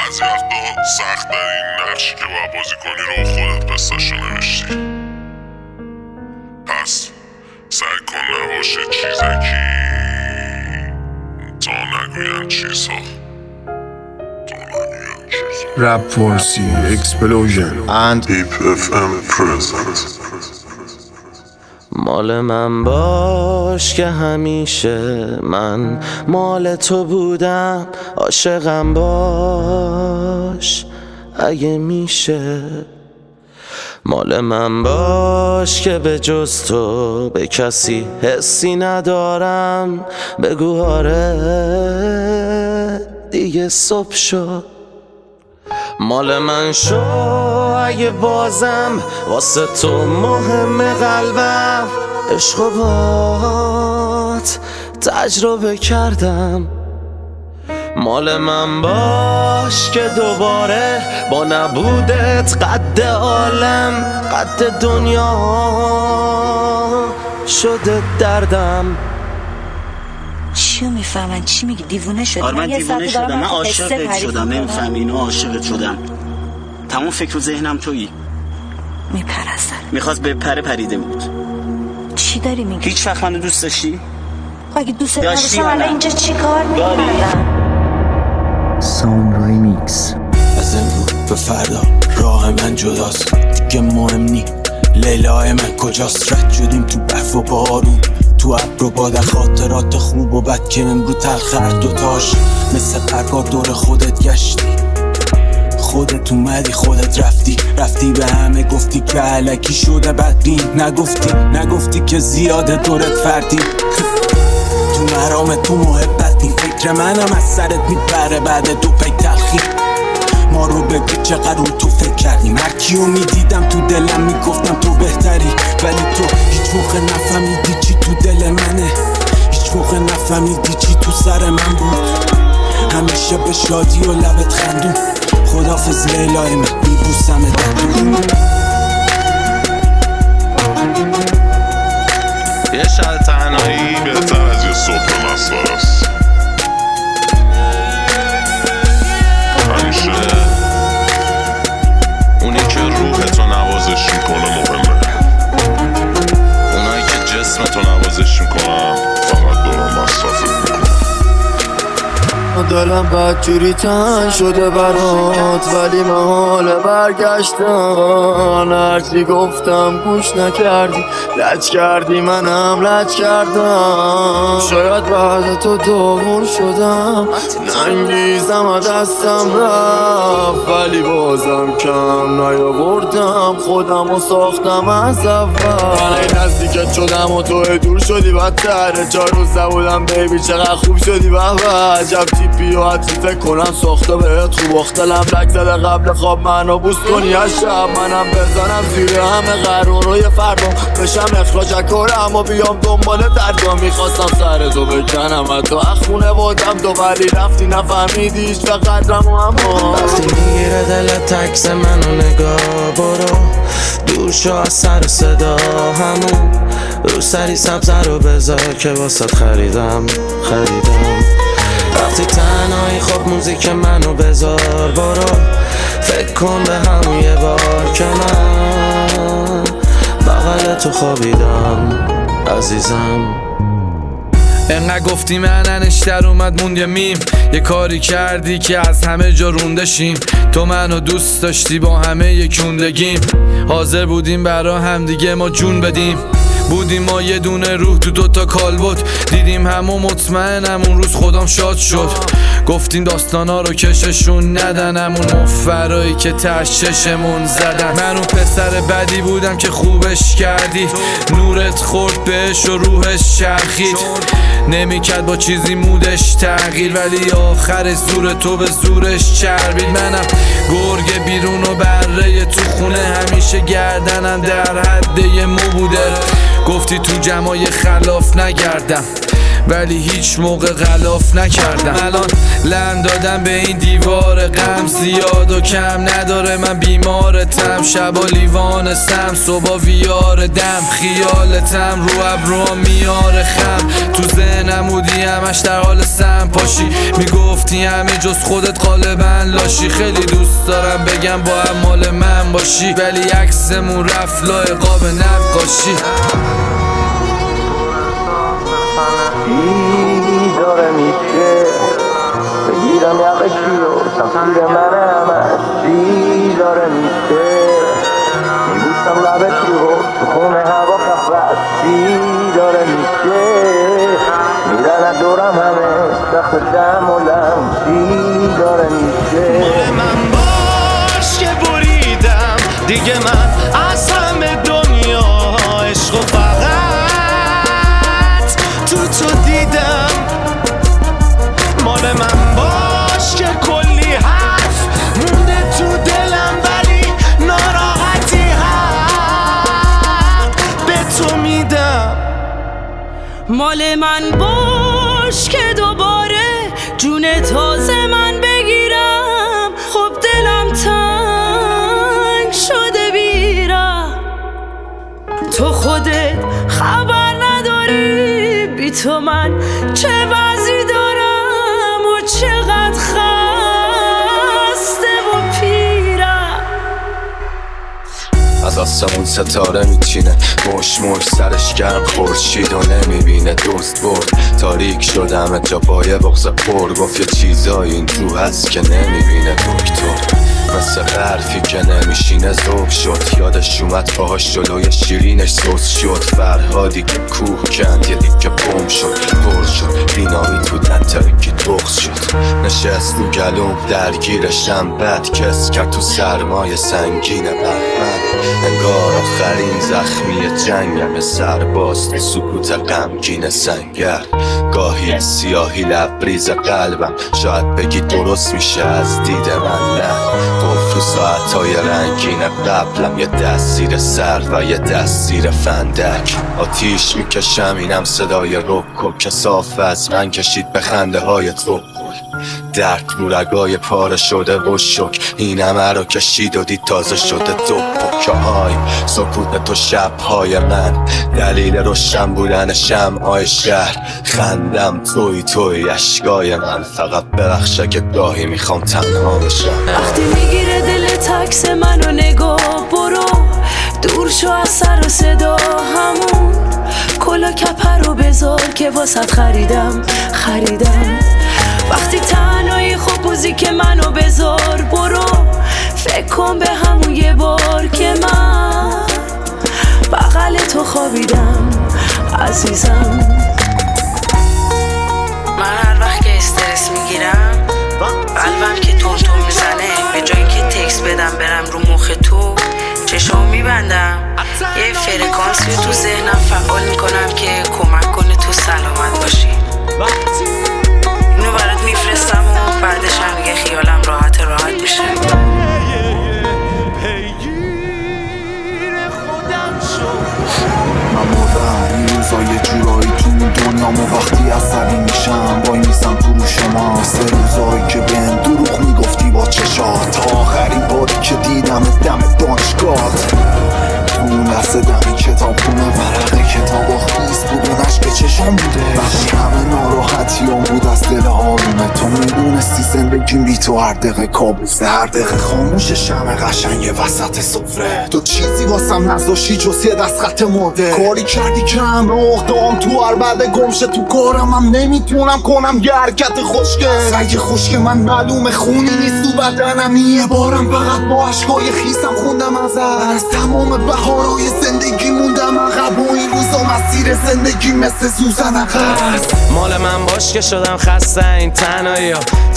بعضی وقتا سخت این نقشی که باید بازی کنی رو خودت قصه‌شو نوشتی. پس سعی کن نباشه چیزکی تا نگوین چیزها. Rap Force Explosion and Deep FM present. مال من باش که همیشه من مال تو بودم، عاشقم باش اگه میشه. مال من باش که به جز تو به کسی حسی ندارم، بگو آره دیگه صبح شد. مال من شو اگه بازم واسه تو مهم قلبم، عشق و بات تجربه کردم. مال من باش که دوباره با نبودت قد عالم قد دنیا شده دردم. چیو میفهمن؟ چی میگی؟ دیوونه شدی؟ من دیوونه شدم، من عاشقت شدم. نمیفهمی اینو؟ عاشقت شدم. تمام فکر و ذهنم تویی. میپرستن. میخواست بپره پریده بود. چی داری میگی؟ هیچ وقت منو دوست داشتی؟ اگه دوست داشتی داشتم الان اینجا چی کار میکردم؟ Sound Remix. از امروز به فردا راه من جداست، دیگه مهم نی لیلای من کجاست. رد شدیم تو برف و بارون، تو ابر و باد، خاطرات خوب و بد که امرو تلخ هر دوتاش. مثل پرگار دور خودت گشتی، خودت اومدی خودت رفتی به همه گفتی که علکی شده بدبین. نگفتی که زیاده دورت فردی. تو مرام تو محبت نی، فکر منم از سرت میبره بعد دو پی تلخی. ما رو بگی چقدر تو فکر کردی، مرکیو میدیدم تو دلم میگفتم تو بهتری، ولی تو هیچ موقع نفهمیدی چی تو دل منه، هیچ موقع نفهمیدی چی تو سر من بود. همیشه به شادی و لبت خندون، خدافظ لیلای من میبوسم دندون. یه شب تنهایی بهتر از یه صبح مسخره است. همیشه اونی که روحتو نوازش میکنه مهمه، اونایی که جسمتو نوازش میکنن فقط دوران مصرفت میکنن. دلم بدجوری تنگ شده برات، ولی محال برگشتن. هرچی گفتم گوش نکردی، لج کردی منم لج کردم. شاید بعد تو داغون شدم، ننگیزم و دستم رفت، ولی بازم کم نیاوردم، خودم و ساختم از اول. من این نزدیکت شدم و تو دور شدی بدتره. 4 روز نبودم بیبی چقدر خوب شدی بابا. عجب تیپی و حتی فکر کنم ساخته بهت خوب. اختلم لک زده قبل خواب منو بوست کنی از شب. منم بزنم زیر همه قرون روی فردام، بشم اخراج کنم و بیام دنبال درجا. میخواستم سر تو بکنم و تو اخونه بودم تو، ولی رفتی نفهمیدی هیچ و قدرم و اما. وقتی میگیره دلت عکس منو نگاه، برو دور شو از سر و صدا. همون رو سری سبزه رو بذار که واسه خریدم. وقتی تنهایی خب موزیک منو بذار، برو فکر کن به همون یه بار که من بغل تو خوابیدم عزیزم. انقدر گفتی مننش در اومد موند یه میم، یه کاری کردی که از همه جا رونده شیم. تو منو دوست داشتی با همه یکوندگیم، حاضر بودیم برا هم دیگه ما جون بدیم. بودیم ما یه دونه روح تو 2 تا کالبد، دیدیم همو مطمئنم اون روز خودم شاد شد. گفتیم داستانا رو کششون ندن، همون مفرایی که تش چشمون زدن. من اون پسر بدی بودم که خوبش کردی، نورت خورد بهش و روحش چرخید. نمیکرد با چیزی مودش تغییر، ولی آخر زور تو به زورش چربید. منم گرگ بیرون و بره تو خونه، همیشه گردنم در حد یه مو بوده. گفتی تو جمعای خلاف نگردم، ولی هیچ موقع غلاف نکردم. الان لم دادم به این دیوار غم، زیاد و کم نداره من بیمارتم. شبا لیوانستم صبح ویار دم، خیالتم رو ابرو میاره خم. تو ذهنم بودی همش در حال سم پاشی، میگفتی همه جز خودت غالبا لاشی. خیلی دوست دارم بگم با هم مال من باشی، ولی عکسمون رفت لای قاب نقاشی. چی داره میشه بگیرم یقشی و تفسیر من همش چی داره میشه میبوسم لبشی و تو خونه هوا خفت چی داره میشه میرن از دورم همه سخت تحملم چی داره میشه مال من باش که بریدم دیگه من از همه دنیا عشق و فقط تو دیدم. مال من باش که کلی حرف مونده تو دلم ولی ناراحتی حق به تو میدم. مال من باش که دوباره جون تازه من بگیرم. خب دلم تنگ شده بیرم، تو خودت خبر نداری بی تو من چه وضعی دارم و چقدر خسته و پیرم. از آسمون ستاره میچینه مش سرش گرم خورشید و نمیبینه. دوست برد تاریک شدم جا بایه بغض پر گفت یه چیزایی این تو هست که نمیبینه دکتر. مثل برفی که نمیشینه ذوب شد، یادش اومد پاهاش جلوی شیرینش سوز شد. فرهادی که کوه کند یه دیگه بوم شد، پر شد دینامیت بود نتره که بغض شد. نشست رو گلوم درگیرشم بد کس کرد تو سرمایه سنگین بهمن. انگار آخرین زخمی جنگم سرباز تو سکوت غمگین سنگر. گاهی سیاهی لبریز قلبم شاید بگی درست میشه از دید من نه. قفل ساعتهای رنگین قبلم یه دست زیر سر و یه دست زیر فندک. آتیش میکشم اینم صدای رکو که صاف از من کشید به خنده های تو. درد رو رگای پاره شده و شک این همه رو کشید و دید تازه شده دو پکه های سکوت تو شبهای من. دلیل روشن بودن شمعای شهر خندم توی اشکای من. فقط ببخش اگه گاهی میخوام تنها بشم. وقتی میگیره دل تکس منو نگاه برو دور شو از سر و صدا همون کلا کپر رو بذار که واسط خریدم. وقتی تنهایی خب موزیک منو بذار برو فکر کن به همون یه بار که من بغل تو خوابیدم عزیزم. من هر وقت که استرس میگیرم قلبم که تون میزنه به جایی که تکس بدم برم رو مخ تو چشام میبندم یه فرکانسی رو تو ذهنم فعال میکنم که کمک کنه تو سلامت باشی. اینو برات میفرستم و بعدش هم دیگه خیالم راحت میشه. من مردم این روزا یه جورایی تو این دنیامو وقتی عصبی میشم وای میسم تو رو شما. سه روزایی که بهم دروغ میگفتی با چشات تا آخرین باری که دیدم دم دانشگاهت. اون لحظه دمی کتابخونه ورقه کتاب آخیز بود و نشک چشم بوده. وقتی همه ناراحتیام بود از دل آرومه تو میدونستی زندگیم بی تو هر دقیقه کابوسه. هر دقیقه خاموش شمع قشنگ وسط سفره. تو چیزی واسم نذاشتی جز یه دست خط مرده. کاری کردی که همه اقدام تو هر بعد گمشه تو کارم هم نمیتونم کنم یه حرکت خوشگل. سعی خوشگل من معلومه خونی نیست تو بدنم. یه بارم فقط با عشقای خیسم خوندم از تمام بهارای زندگی موندم عقب و این روزا مسیر زندگی مثل سوزن عقب. مال من باش که شدم خسته این تنهایی ها تو واسه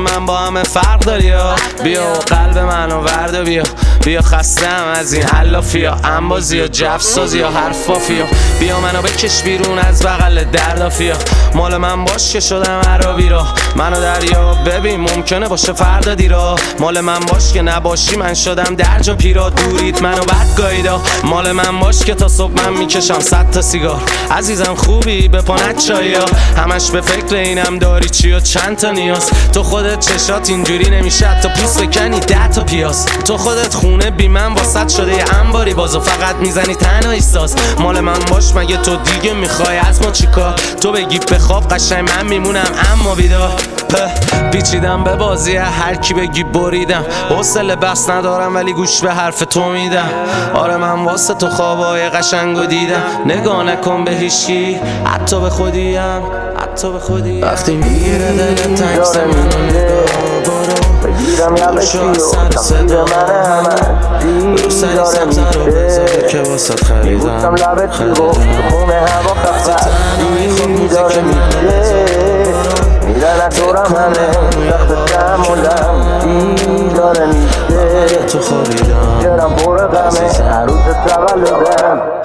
من با همه فرق داری ها. بیا و قلب منو ورد بیا، بیا خستم از این علافی ها، انبازی ها، جفسازی ها، حرف بافی ها. بیا منو بکش بیرون از بغل دردافی ها. مال من باش که شدم عربی را، منو دریا ببین ممکنه باشه فردا دیرا. مال من باش که نباشی من شدم درجا پیرا. دورید منو بد گاییدا. مال من باش که تا صبح من میکشم 100 تا سیگار. عزیزم خوبی به پانت چایی ها، همش به فکر اینم داری چی و چند تا نیاز. تو خودت چشات اینجوری نمیشه تا پوست بکنی 10 تا پیاز. تو خودت خونه بی من واسط شده یه انباری بازو فقط میزنی تنهایی ساز. مال من باش مگه تو دیگه میخوای از ما چیکار؟ تو بگی بخواب قشنگ من میمونم اما بیدار. پیچیدم به بازی هر کی بگی بریدم، حوصله بحث ندارم ولی گوش به حرف تو میدم. آره من واسه تو خوابای قشنگو دیدم، نگاه نکن به هیچکی حتی به خودیم، حتی به خودیم. وقتی میگیره دلت تنگس منو نگاه برو، بگیرم یقشی و تفسیر من همه رو سری سبزه رو بذاره که واسط خریدم. میبوسم لبت تو خونه هوا خفت داره میشه میرن از دورم همه سخت تحملم داره میشه. تو خوابیدم جرم پر غمه عروس تولدم.